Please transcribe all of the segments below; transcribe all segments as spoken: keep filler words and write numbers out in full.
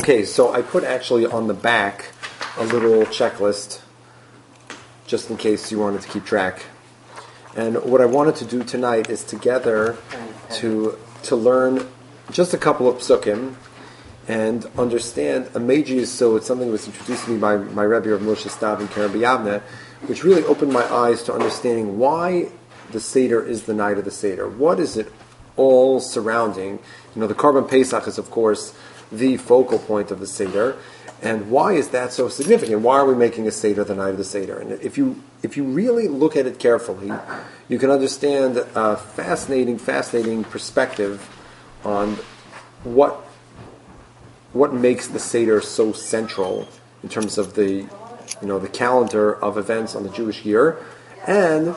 Okay, so I put actually on the back a little checklist, just in case you wanted to keep track. And what I wanted to do tonight is together to to learn just a couple of psukim and understand a major. So it's something that was introduced to me by my Rebbe of Moshe Stav and Karen B'Yavne, which really opened my eyes to understanding why the Seder is the night of the Seder. What is it all surrounding? You know, the Korban Pesach is, of course, the focal point of the Seder. And why is that so significant? Why are we making a Seder the night of the Seder? And if you if you really look at it carefully, you can understand a fascinating, fascinating perspective on what what makes the Seder so central in terms of the you know the calendar of events on the Jewish year, and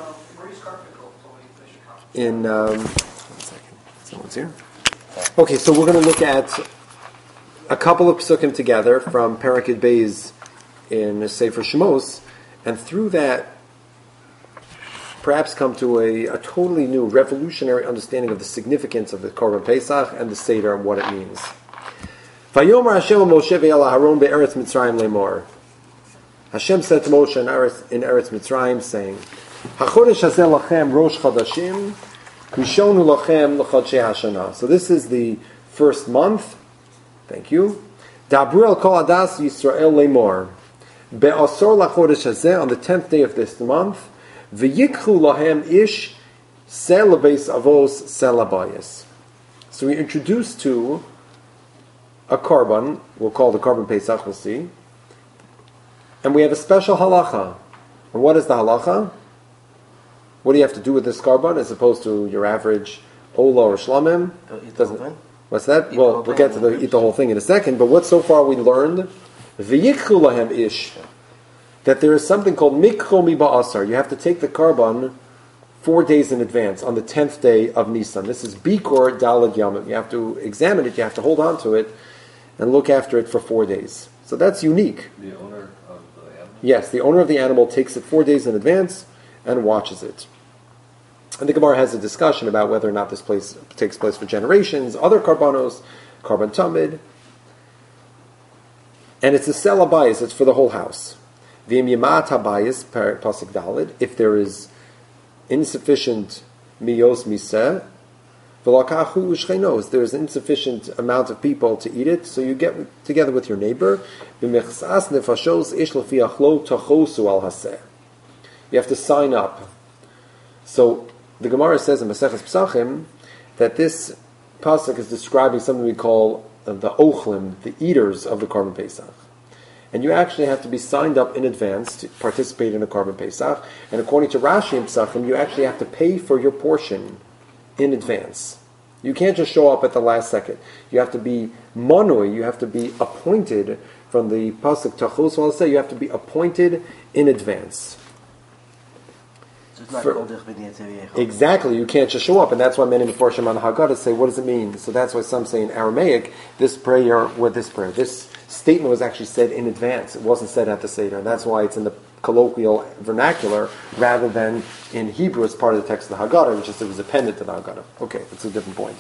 in um, one second, someone's here. Okay, so we're going to look at a couple of psukim together from Parakid Beis in Sefer Shemos, and through that, perhaps come to a, a totally new, revolutionary understanding of the significance of the Korban Pesach and the Seder and what it means. Vayomer Hashem Moshe ve'el Aharon be'eretz Mitzrayim lemor. Hashem said to Moshe in Eretz, in Eretz Mitzrayim, saying, "Hachodesh hazeh lachem rosh chadashim, kishonu lachem l'chodshei hashana." So this is the first month. Thank you. Dabru al kol adas Yisrael lemor. Be'asor lachodesh hazeh, on the tenth day of this month, v'yikchu lahem ish sel lebeis avos sel abayis. So we introduced to a korban, we'll call the Korban Pesach, we'll see. And we have a special halacha. And what is the halacha? What do you have to do with this korban as opposed to your average ola or shlamim? Doesn't, what's that? Eat well, we'll get to the, eat the whole thing in a second. But what so far we learned? V'yikchu lahem ish. That there is something called mikcho mi ba'asar. You have to take the korban four days in advance, on the tenth day of Nisan. This is Bikor Daled Yamim. You have to examine it, you have to hold on to it, and look after it for four days. So that's unique. The owner of the animal? Yes, the owner of the animal takes it four days in advance and watches it. And the Gemara has a discussion about whether or not this place takes place for generations, other karbanos, karban tamid. And it's a sel habayis, it's for the whole house. V'im yamat habayis, pasuk daled, if there is insufficient miyos miseh, v'lakachu u'shcheinos, there is insufficient amount of people to eat it, so you get together with your neighbor. B'mechsas nefashos ish lefi achlo tachosu al haseh. You have to sign up. So the Gemara says in Maseches Pesachim that this pasuk is describing something we call the ochlim, the eaters of the Korban Pesach. And you actually have to be signed up in advance to participate in a Korban Pesach. And according to Rashi and Pesachim, you actually have to pay for your portion in advance. You can't just show up at the last second. You have to be monoi, you have to be appointed from the pasuk Tachos I'll say you have to be appointed in advance. For, exactly, you can't just show up, and that's why many Mefarshim on the Haggadah say, what does it mean? So that's why some say in Aramaic, this prayer, what this prayer, this statement was actually said in advance. It wasn't said at the Seder, and that's why it's in the colloquial vernacular rather than in Hebrew as part of the text of the Haggadah, which is it was appended to the Haggadah. Okay, that's a different point.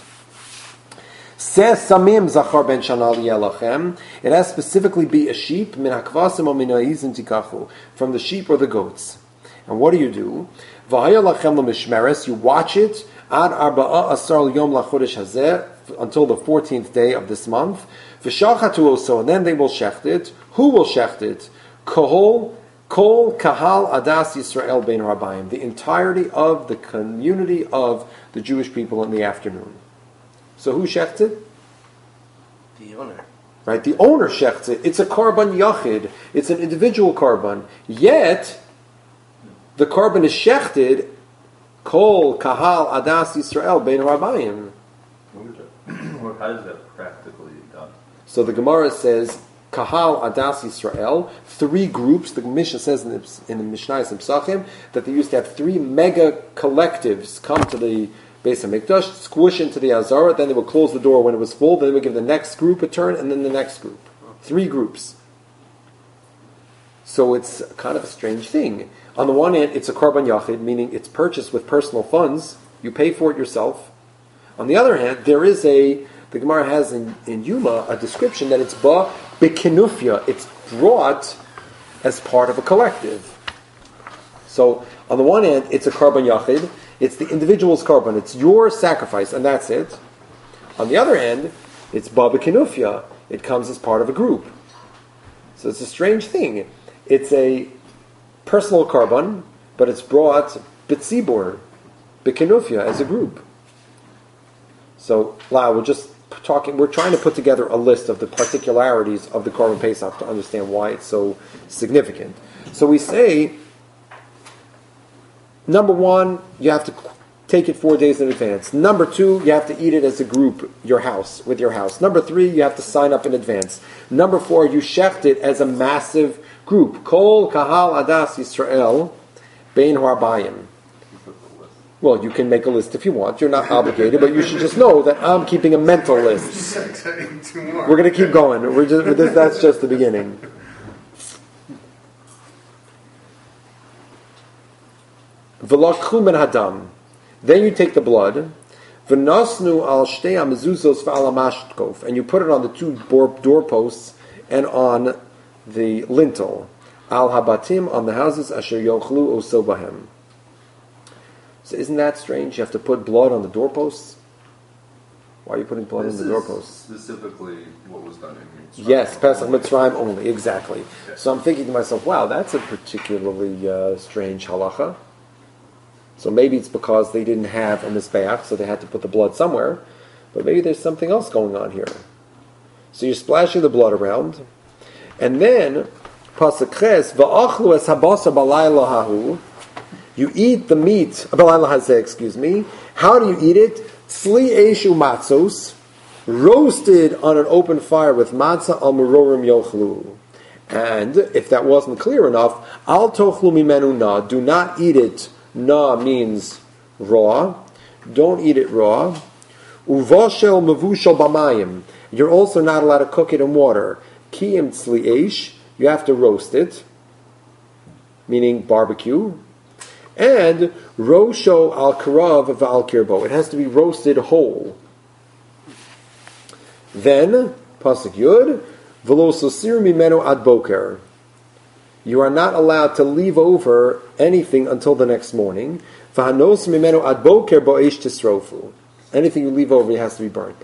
Samim zachar ben shana liyelachem. It has specifically be a sheep min hakvasim or min ha'izim tikachu, from the sheep or the goats. And what do you do? You watch it ad arba'a asar yom lachodesh hazeh, until the fourteenth day of this month. V'shachatu oso, and then they will shecht it. Who will shecht it? Kohol kol kahal adas Yisrael ben Rabbayim, the entirety of the community of the Jewish people in the afternoon. So who shechts it? The owner. Right, the owner shechts it. It's a korban yachid. It's an individual korban. Yet the korban is shechted, kol kahal adas Yisrael ben Rabbayim. How is that practically done? So the Gemara says, kahal adas Yisrael, three groups. The Mishnah says in the, in the Mishnah Pesachim that they used to have three mega collectives come to the Beis HaMikdash, squish into the Azara, then they would close the door when it was full, then they would give the next group a turn, and then the next group. Three groups. So it's kind of a strange thing. On the one hand, it's a korban yachid, meaning it's purchased with personal funds. You pay for it yourself. On the other hand, there is a the Gemara has in, in Yuma a description that it's ba bekinufya. It's brought as part of a collective. So on the one hand, it's a carbon yachid. It's the individual's carbon. It's your sacrifice, and that's it. On the other hand, it's ba bekinufya. It comes as part of a group. So it's a strange thing. It's a personal carbon, but it's brought bitzibur, bekinufya, as a group. So, La, we're just talking, we're trying to put together a list of the particularities of the Korban Pesach to understand why it's so significant. So we say, number one, you have to take it four days in advance. Number two, you have to eat it as a group, your house, with your house. Number three, you have to sign up in advance. Number four, you shecht it as a massive group. Kol kahal adas Yisrael bein harbayim. Well, you can make a list if you want. You're not obligated, but you should just know that I'm keeping a mental list. We're going to keep going. We're just, that's just the beginning. V'lakchu min hadam. Then you take the blood. V'nasnu al shtei hamezuzos v'al hamashtkov, and you put it on the two doorposts and on the lintel. Al habatim, on the houses, asher yochlu oso bahem. So isn't that strange? You have to put blood on the doorposts? Why are you putting blood This on the is doorposts? specifically what was done in Mitzrayim. Yes, Pesach Mitzrayim only, exactly. So I'm thinking to myself, wow, that's a particularly uh, strange halacha. So maybe it's because they didn't have a mizbeach, so they had to put the blood somewhere. But maybe there's something else going on here. So you're splashing the blood around. And then, Pasuk Ches, V'achlu es habasa balayla hahu. You eat the meat, balayla hazeh, excuse me. How do you eat it? Tzli eshu matzos, roasted on an open fire with matzah al merorim yochlu. And if that wasn't clear enough, al tochlu mimenu na, do not eat it. Na means raw. Don't eat it raw. Uvoshel mevushel bamayim. You're also not allowed to cook it in water. Kiyim tzli eish. You have to roast it, meaning barbecue. And rosho al karav v'al kirbo. It has to be roasted whole. Then pasuk yud v'lo sosir mimenu ad boker. You are not allowed to leave over anything until the next morning. V'hanos mimenu ad boker bo'esh tisrofu. Anything you leave over, it has to be burnt.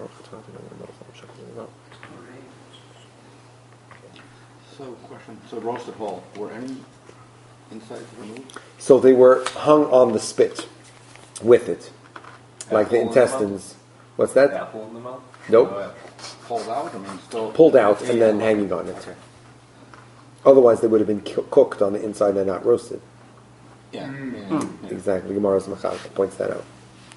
So, question. So, roasted whole. Were any insides removed? So they were hung on the spit with it, like the Apple in the intestines. What's that? Apple in the mouth? Nope. No apple. Pulled out? I mean, still... Pulled out and then hanging on it. Otherwise, they would have been ki- cooked on the inside and not roasted. Yeah. Mm. yeah, yeah. Exactly. Gemara's Machal points that out.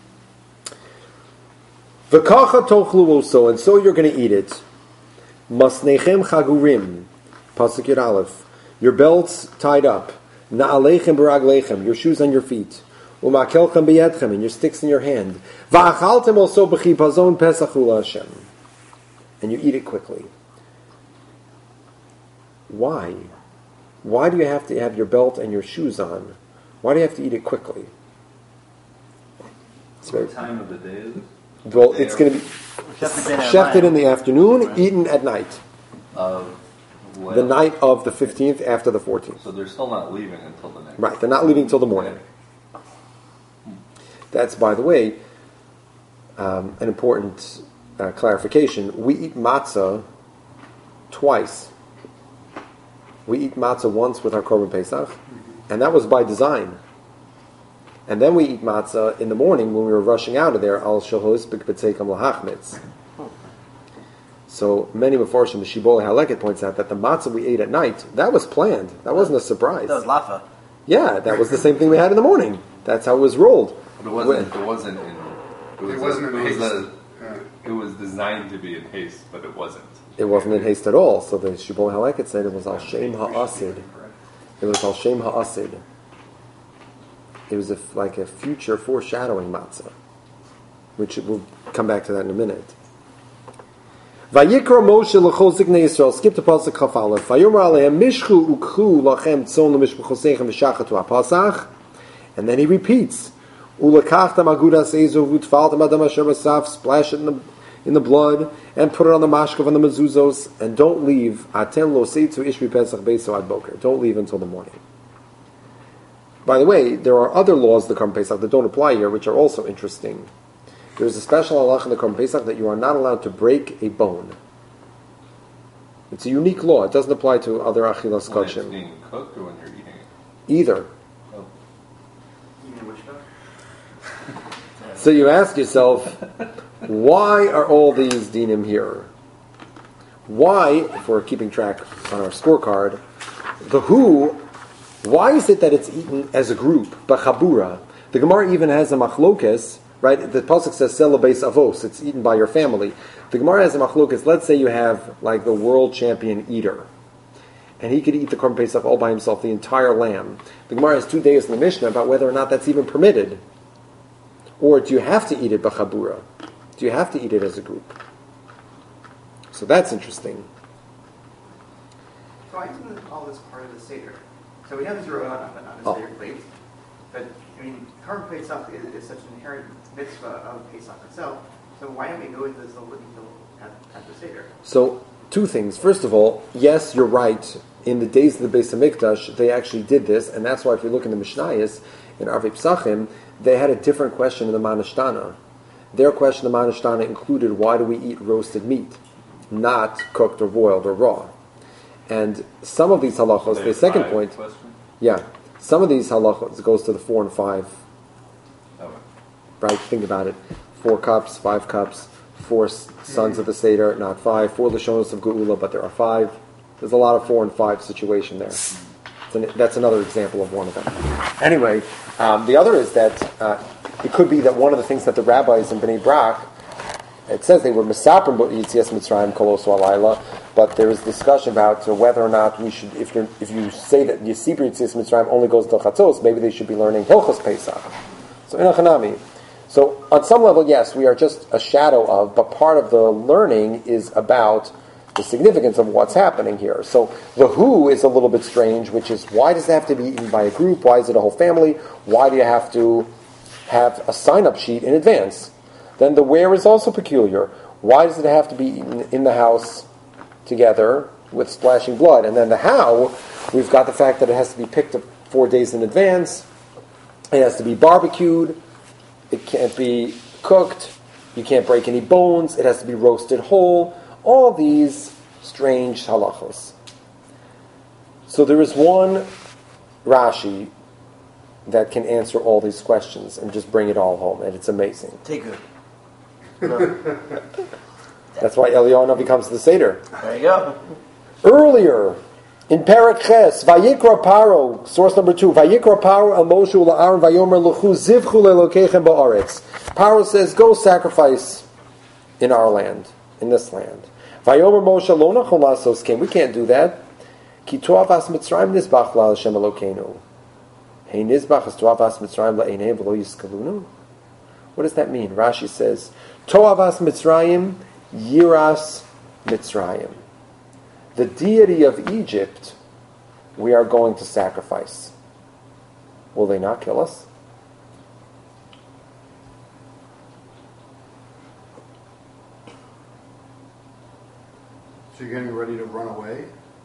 V'kacha tochlu also, and so you're going to eat it. Masnechem chagurim. Pasuk Yud Aleph. Your belts tied up. Na'alechem baraglechem. Your shoes on your feet. Umakelchem beyedchem. And your sticks in your hand. Va'achaltem also b'chipazon pesachul Hashem. And you eat it quickly. Why? Why do you have to have your belt and your shoes on? Why do you have to eat it quickly? It's very, What time of the day is it? well, it's going to be shefted in the afternoon, Right. eaten at night. Of what? The night of the fifteenth after the fourteenth. So they're still not leaving until the next. Right, they're not leaving till the morning. That's, by the way, um, an important uh, clarification. We eat matzah twice. We eat matzah once with our Korban Pesach, and that was by design. And then we eat matzah in the morning when we were rushing out of there. Al shahos b'kbetzeikam lahachmitz. So many Mefarshim, the Shibbolei Haleket points out that the matzah we ate at night, that was planned. That wasn't a surprise. That was Lafa. Yeah, that was the same thing we had in the morning. That's how it was rolled. But it wasn't. It wasn't in. It, was It wasn't a, in it was haste. a- Yeah. It was designed to be in haste, but it wasn't. It wasn't in haste at all. So the Shibbolei Haleket said it was al shem ha'asid. It was al shem ha'asid. It was a, like a future foreshadowing matzah, which we'll come back to that in a minute. Vayikra Moshe l'chol ziknei Yisrael. Skip to pasuk Chaf Aleph. Vayomer alehem mishchu ukchu lachem tzon l'mishpuchosechem v'shachatu ha'pasach. And then he repeats, ulakachtam agudas ezov utfaltam adam asher basaf. Splash it in the in the blood, and put it on the mashkav on the mezuzos, and don't leave. Atem lo seitu ishvi pesach beiso ad boker. Don't leave until the morning. By the way, there are other laws of the Korban Pesach that don't apply here, which are also interesting. There's a special halach in the Korban Pesach that you are not allowed to break a bone. It's a unique law. It doesn't apply to other achilas When it's kodshim. being cooked or when you're eating it? Either. Oh. You mean which one? So you ask yourself, why are all these dinim here? Why, if we're keeping track on our scorecard, the who, why is it that it's eaten as a group, b'chabura? The Gemara even has a machlokes, right? The pasuk says selo beis avos, it's eaten by your family. The Gemara has a machlokes. Let's say you have like the world champion eater, and he could eat the Korban Pesach all by himself, the entire lamb. The Gemara has two days in the Mishnah about whether or not that's even permitted. Or do you have to eat it b'chabura? Do you have to eat it as a group? So that's interesting. So I didn't call this part of the Seder. So we have zero on, on a Oh. Seder plate. But, I mean, Korban Pesach is, is such an inherent mitzvah of Pesach itself. So why don't we go into this a little at, at the Seder? So, two things. First of all, yes, you're right. In the days of the Beis HaMikdash, they actually did this, and that's why if you look in the Mishnayos, in Arvei Psachim, they had a different question in the Manashtana. Their question in the Manashtana included, why do we eat roasted meat, not cooked or boiled or raw? And some of these halachos, the second Five point, question? yeah, some of these halachos goes to the four and five, Oh, right? Think about it. Four cups, five cups, four s- sons of the Seder, not five. Four Lashonos of Geula, but there are five. There's a lot of four and five situation there. It's an, that's another example of one of them. Anyway, um, the other is that uh, it could be that one of the things that the rabbis in Bnei Brak, it says they were misaprim but Yitzias Mitzrayim kolosu alayla, but there is discussion about uh, whether or not we should, if you if you say that Yisibri Yitzias Mitzrayim only goes to Chatzos, maybe they should be learning Hilchos Pesach. So in a Chanami. So on some level, yes, we are just a shadow of, but part of the learning is about the significance of what's happening here. So the who is a little bit strange, which is why does it have to be eaten by a group? Why is it a whole family? Why do you have to have a sign-up sheet in advance? Then the where is also peculiar. Why does it have to be eaten in the house together with splashing blood? And then the how, we've got the fact that it has to be picked up four days in advance. It has to be barbecued. It can't be cooked. You can't break any bones. It has to be roasted whole. All these strange halachos. So there is one Rashi that can answer all these questions and just bring it all home, and it's amazing. Take it. That's why Eliyahu becomes the Seder. There you go. Earlier, in Perek Ches, Vayikra Paro, source number two, Vayikra Paro al Moshe ula'aron vayomer luchu zivchu le'elokechem ba'aretz. Paro says, go sacrifice in our land, in this land. Vayomer Moshe lo nachol lasos kem. We can't do that. Ki toavas Mitzrayim nizbach la Hashem Elokeinu. Hey nizbach es toavas Mitzrayim la'einei v'lo yiskalunu. What does that mean? Rashi says, Toavas Mitzrayim, Yiras Mitzrayim. The deity of Egypt, we are going to sacrifice. Will they not kill us? So you're getting ready to run away?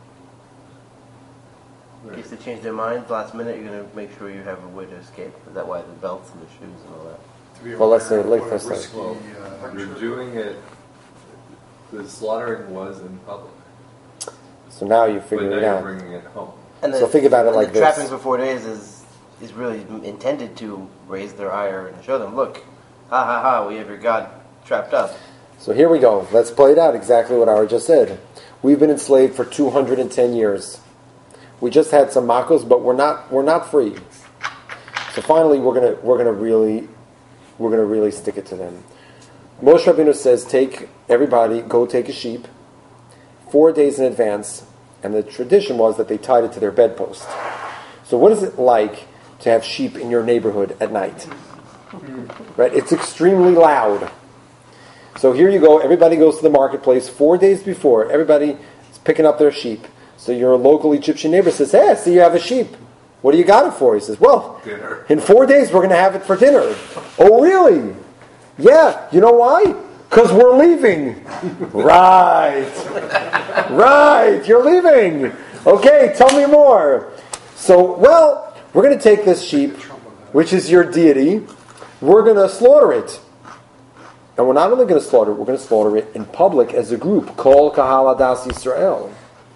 In case they change their minds last minute, you're going to make sure you have a way to escape. Is that why the belts and the shoes and all that? To be Well, let's say- aware of like what a this, like- risky, Well, uh, you're doing it, the slaughtering was in public, So now you but figure now it you're out. bringing it home. And So think about it and like the this. trapping for four days is is really intended to raise their ire and show them, look, ha ha ha, we have your God trapped up. So here we go. Let's play it out exactly what Ara just said. We've been enslaved for two hundred ten years. We just had some makos, but we're not we're not free. So finally, we're gonna we're gonna really we're gonna really stick it to them. Moshe Rabbeinu says, take everybody, go take a sheep, four days in advance, and the tradition was that they tied it to their bedpost. So what is it like to have sheep in your neighborhood at night? Right? It's extremely loud. So here you go, everybody goes to the marketplace four days before, everybody is picking up their sheep. So your local Egyptian neighbor says, hey, I see you have a sheep. What do you got it for? He says, well, Dinner. in four days we're going to have it for dinner. Oh, really? Yeah. You know why? Because we're leaving. Right. Right. You're leaving. Okay, tell me more. So, well, we're going to take this sheep, which is your deity. We're going to slaughter it. And we're not only going to slaughter it, we're going to slaughter it in public as a group. Kol Kahal Adas Yisrael.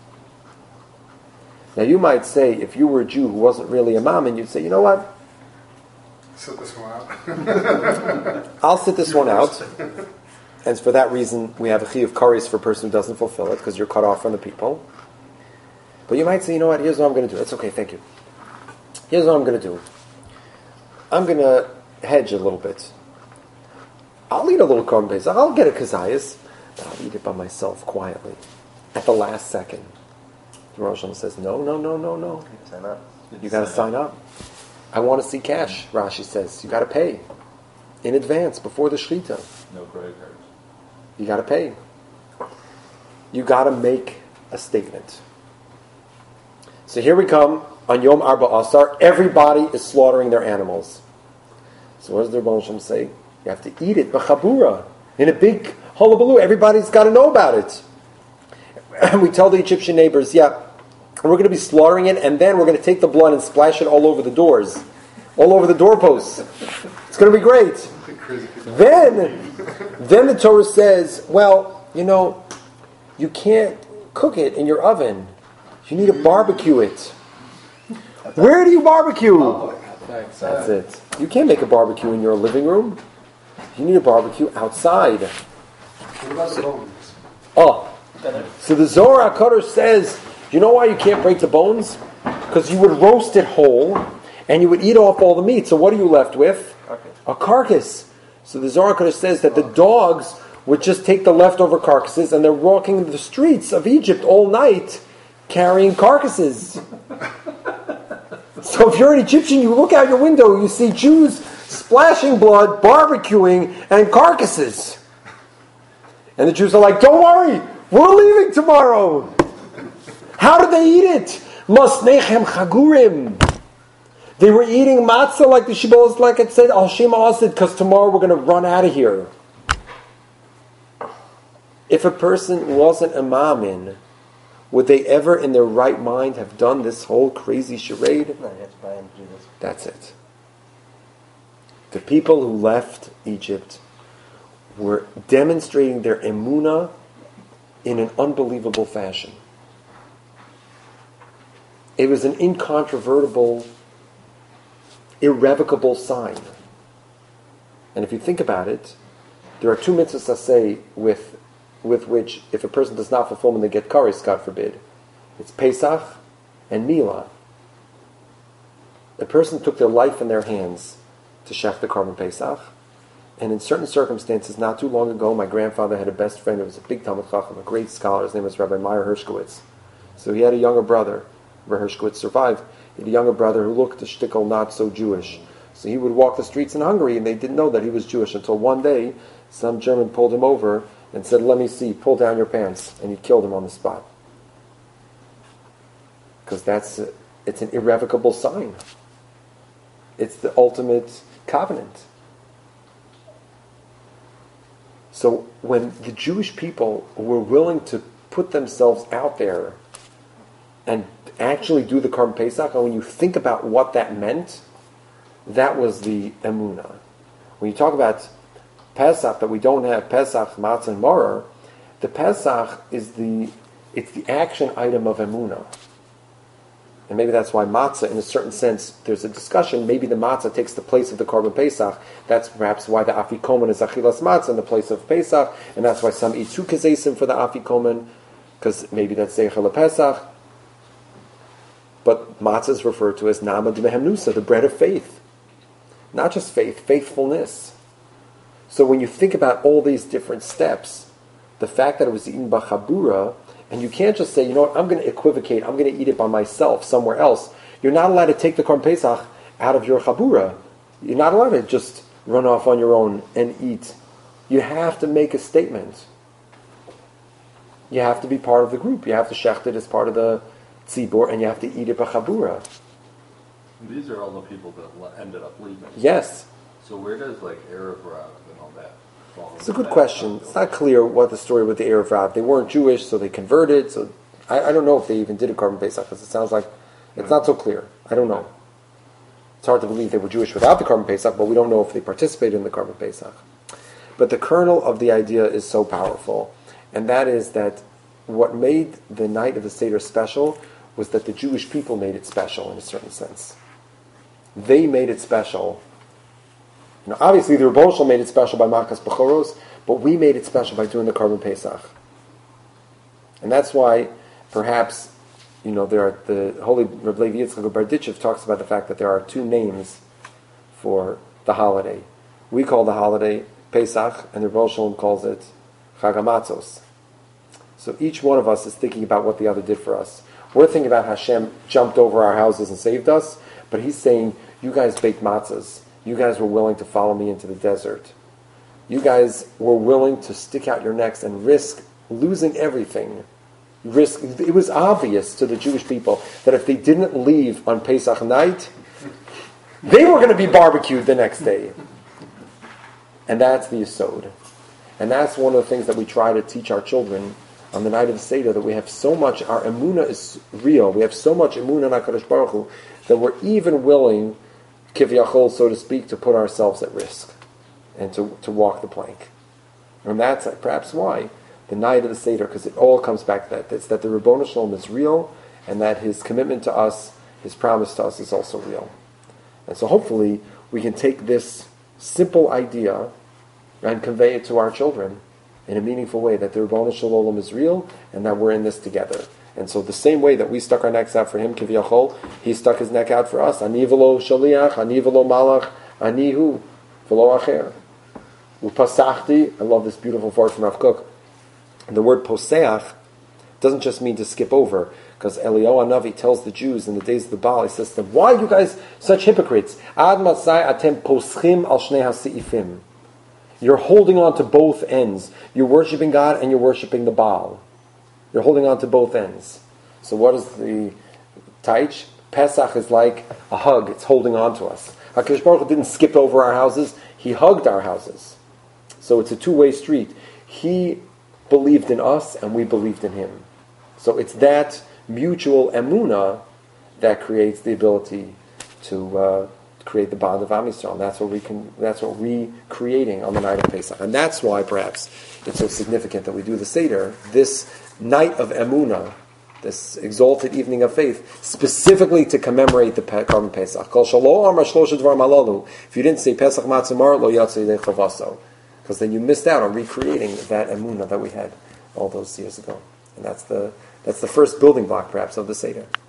Now you might say, if you were a Jew who wasn't really a mammon, you'd say, you know what? Sit this one out. I'll sit this one out. And for that reason, we have a chi of kares for a person who doesn't fulfill it, because you're cut off from the people. But you might say, you know what, here's what I'm going to do. It's okay, thank you. Here's what I'm going to do. I'm going to hedge a little bit. I'll eat a little korban pesach. I'll get a kazayas, but I'll eat it by myself quietly at the last second. The Rosh Hashanah says, no, no, no, no, no. Sign up. You got to sign up. I want to see cash, Rashi says. You got to pay in advance before the Shrita. No credit cards. You got to pay. You got to make a statement. So here we come on Yom Arba Asar. Everybody is slaughtering their animals. So what does the Rebbe Shem say? You have to eat it b'chabura in a big hullabaloo. Everybody's got to know about it. And we tell the Egyptian neighbors, yeah, we're going to be slaughtering it, and then we're going to take the blood and splash it all over the doors, all over the doorposts. It's going to be great. Then, then the Torah says, well, you know, you can't cook it in your oven. You need to barbecue it. Where do you barbecue? That's it. You can't make a barbecue in your living room. You need a barbecue outside. What about the bones? Oh, so the Zohar HaKadosh says, you know why you can't break the bones? Because you would roast it whole, and you would eat off all the meat. So what are you left with? Okay. A carcass. So the Zohar HaKadosh says that the dogs would just take the leftover carcasses, and they're walking the streets of Egypt all night carrying carcasses. So if you're an Egyptian, you look out your window, you see Jews splashing blood, barbecuing, and carcasses. And the Jews are like, don't worry, we're leaving tomorrow. How did they eat it? Masnechem chagurim. They were eating matzah like the Shibboleth, like it said, Al Shema Asid, because tomorrow we're going to run out of here. If a person wasn't a mamin, would they ever in their right mind have done this whole crazy charade? No, you have to buy him to do this. That's it. The people who left Egypt were demonstrating their emunah in an unbelievable fashion. It was an incontrovertible, irrevocable sign. And if you think about it, there are two mitzvahs I say with with which, if a person does not fulfill them, they get kares, God forbid. It's Pesach and Milah. A person took their life in their hands to shech the korban Pesach, and in certain circumstances, not too long ago, my grandfather had a best friend who was a big Talmud Chacham, a great scholar. His name was Rabbi Meyer Hershkowitz. So he had a younger brother. Rabbi Hershkowitz survived. He had a younger brother who looked a shtickle not so Jewish. So he would walk the streets in Hungary, and they didn't know that he was Jewish until one day, some German pulled him over and said, let me see, pull down your pants. And he killed him on the spot. Because that's, a, it's an irrevocable sign. It's the ultimate covenant. So when the Jewish people were willing to put themselves out there and actually do the Korban Pesach, and when you think about what that meant, that was the emunah. When you talk about Pesach, that we don't have Pesach, Matzah, and Maror, the Pesach is the it's the action item of emunah. And maybe that's why matzah, in a certain sense, there's a discussion. Maybe the matzah takes the place of the korban Pesach. That's perhaps why the afikomen is achilas matzah in the place of Pesach, and that's why some eat two kazesim for the afikomen, because maybe that's zeicher Pesach. But matzah is referred to as namad mehemnusa, the bread of faith. Not just faith, faithfulness. So when you think about all these different steps, the fact that it was eaten b'chabura, and you can't just say, you know what, I'm going to equivocate, I'm going to eat it by myself somewhere else. You're not allowed to take the Korban Pesach out of your chabura. You're not allowed to just run off on your own and eat. You have to make a statement. You have to be part of the group. You have to shecht it as part of the tzibur, and you have to eat it b'chabura. These are all the people that le- ended up leaving. Yes. So where does like Erev Rav and all that fall. It's a good question. It's not clear what the story with the Erev Rav. They weren't Jewish, so they converted. So I, I don't know if they even did a Korban Pesach, because it sounds like it's not so clear. I don't know. It's hard to believe they were Jewish without the Korban Pesach, but we don't know if they participated in the Korban Pesach. But the kernel of the idea is so powerful, and that is that what made the night of the Seder special was that the Jewish people made it special in a certain sense. They made it special. You know, obviously, the Rebbe Shlomo made it special by Makas Bechoros, but we made it special by doing the Korban Pesach. And that's why, perhaps, you know, there are the Holy Rebbe Levi Yitzchak of Berditchev talks about the fact that there are two names for the holiday. We call the holiday Pesach, and the Rebbe Shlomo calls it Chag HaMatzos. So each one of us is thinking about what the other did for us. We're thinking about Hashem jumped over our houses and saved us, but he's saying, you guys baked matzahs. You guys were willing to follow me into the desert. You guys were willing to stick out your necks and risk losing everything. Risk. It was obvious to the Jewish people that if they didn't leave on Pesach night, they were going to be barbecued the next day. And that's the Yesod. And that's one of the things that we try to teach our children on the night of the Seder, that we have so much, our emunah is real. We have so much emunah in HaKadosh Baruch Hu that we're even willing, kivyachol, so to speak, to put ourselves at risk and to, to walk the plank. And that's perhaps why the night of the Seder, because it all comes back to that. It's that the Ribbono Shel Olam is real, and that his commitment to us, his promise to us, is also real. And so hopefully we can take this simple idea and convey it to our children in a meaningful way, that the Ribbono Shel Olam is real, and that we're in this together. And so the same way that we stuck our necks out for him, Kiviyachol, he stuck his neck out for us. Ani v'lo shaliach, ani v'lo malach, ani hu, v'lo acher. Upasachti, I love this beautiful word from Rav Kook. The word poseach doesn't just mean to skip over, because Eliyahu Hanavi tells the Jews in the days of the Baal, he says to them, why are you guys such hypocrites? Ad matzai atem poschim al shnei hasi'ifim. You're holding on to both ends. You're worshiping God and you're worshiping the Baal. You're holding on to both ends. So what is the taich? Pesach is like a hug. It's holding on to us. HaKadosh Baruch Hu didn't skip over our houses. He hugged our houses. So it's a two-way street. He believed in us and we believed in him. So it's that mutual emunah that creates the ability to uh, create the bond of Am Yisrael. And that's what we can. That's what we creating on the night of Pesach. And that's why perhaps it's so significant that we do the Seder, this night of emunah, this exalted evening of faith, specifically to commemorate the Korban Pesach. If you didn't say Pesach Matzimar, lo yatzei yedei chavaso, because then you missed out on recreating that emunah that we had all those years ago. And that's the that's the first building block, perhaps, of the Seder.